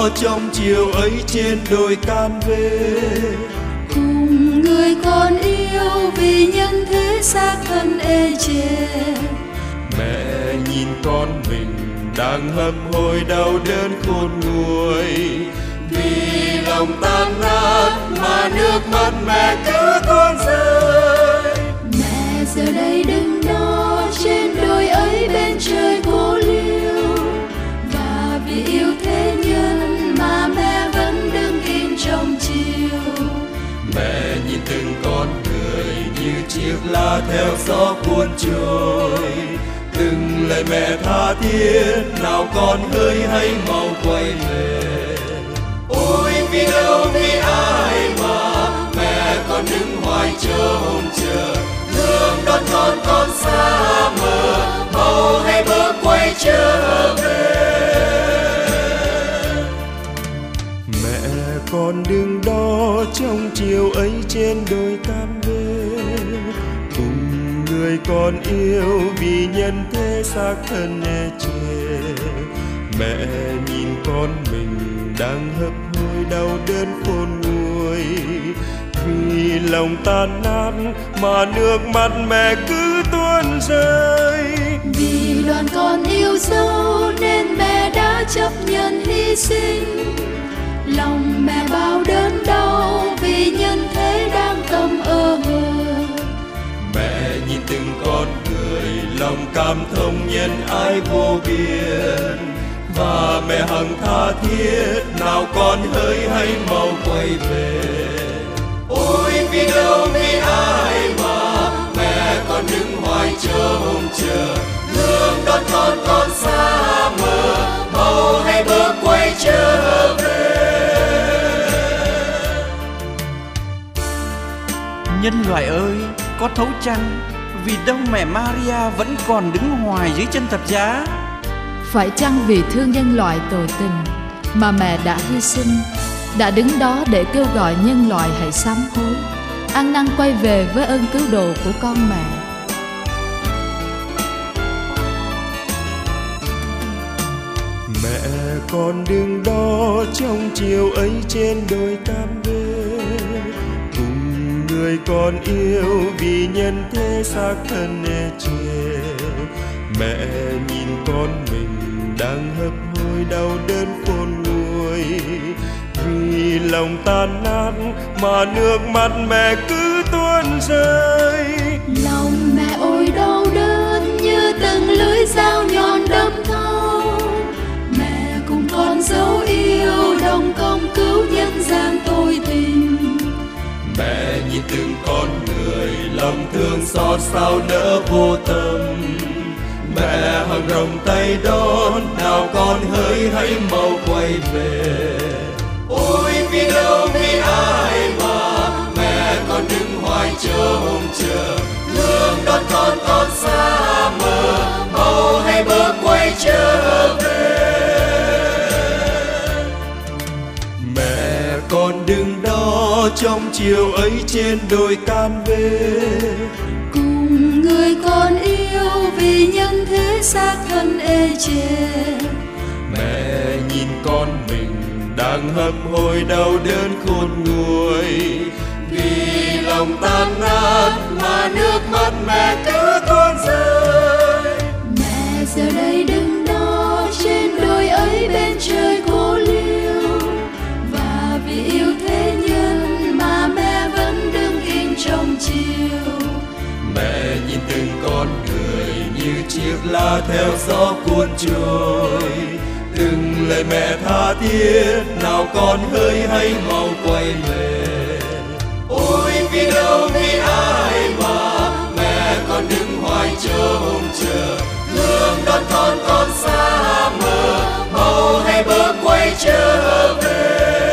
đó trong chiều ấy trên đồi can về. Cùng người con yêu vì nhân thế xác thân ê chề. Mẹ nhìn con mình đang hấp hối đau đớn khôn nguôi, vì lòng tan nát mà nước mắt mẹ cứ tuôn rơi. Mẹ giờ đây đứng đó trên đồi ấy bên trời cô liêu, và vì yêu thế nhân mà mẹ vẫn đứng im trong chiều. Mẹ nhìn từng con người như chiếc lá theo gió cuốn trôi, từng lời mẹ tha thiết nào còn hơi hay mau quay về. Ôi vì đâu vì ai mà mẹ con đứng hoài trông chờ, thương đón con xa mờ mau hay bước quay trở về. Mẹ con đứng đó trong chiều ấy trên đồi can về, cùng người con yêu vì nhân thế xác thân ê chề. Mẹ nhìn con mình đang hấp hối đau đớn khôn nguôi, vì lòng tan nát mà nước mắt mẹ cứ tuôn rơi. Vì đoàn con yêu dấu nên mẹ đã chấp nhận hy sinh, lòng mẹ bao đớn đau vì nhân thế đang tâm ơ hờ. Mẹ nhìn từng con người lòng cảm thông nhân ái vô biên, và mẹ hằng tha thiết nào còn hơi hay mau quay về. Ôi vì đâu vì ai mà mẹ con đứng hoài trông chờ, thương đón con xa mờ mau hay bước quay trở về. Nhân loại ơi, có thấu chăng vì đâu mẹ Maria vẫn còn đứng hoài dưới chân thập giá? Phải chăng vì thương nhân loại tồi tình mà mẹ đã hy sinh, đã đứng đó để kêu gọi nhân loại hãy sám hối, ăn năn quay về với ơn cứu độ của con mẹ? Mẹ con đứng đó trong chiều ấy trên đồi can về, cùng người con yêu vì nhân thế xác thân ê chề. Mẹ nhìn con mình đang hấp hối đau đớn khôn nguôi, vì lòng tan nát mà nước mắt mẹ cứ tuôn rơi. Lòng mẹ ôi đau đớn như từng lưỡi dao nhọn đâm thấu, mẹ cùng con dấu yêu đồng công cứu nhân gian tôi tình. Mẹ nhìn từng con người lòng thương xót sao nỡ vô tâm, mẹ hằng rộng tay đón nào con hỡi hãy mau quay về. Ôi vì đâu vì ai mà mẹ con đứng hoài trông chờ, thương đón con xa mờ mau hay bước quay trở về. Mẹ con đứng đó trong chiều ấy trên đồi can về, cùng người con yêu vì nhân thế xác thân ê chề. Mẹ nhìn con mình đang hấp hối đau đớn khôn nguôi, vì lòng tan nát mà nước mắt mẹ cứ tuôn rơi. Mẹ giờ đây đứng đó trên đồi ấy bên trời cô liêu, và vì yêu thế nhân mà mẹ vẫn đứng im trong chiều. Mẹ nhìn từng con người như chiếc lá theo gió cuốn trôi, từng lời mẹ tha thiết nào còn hơi hay mau quay về. Ôi vì đâu vì ai mà mẹ con đứng hoài trông chờ, thương đón con xa mờ mau hay bước quay trở về.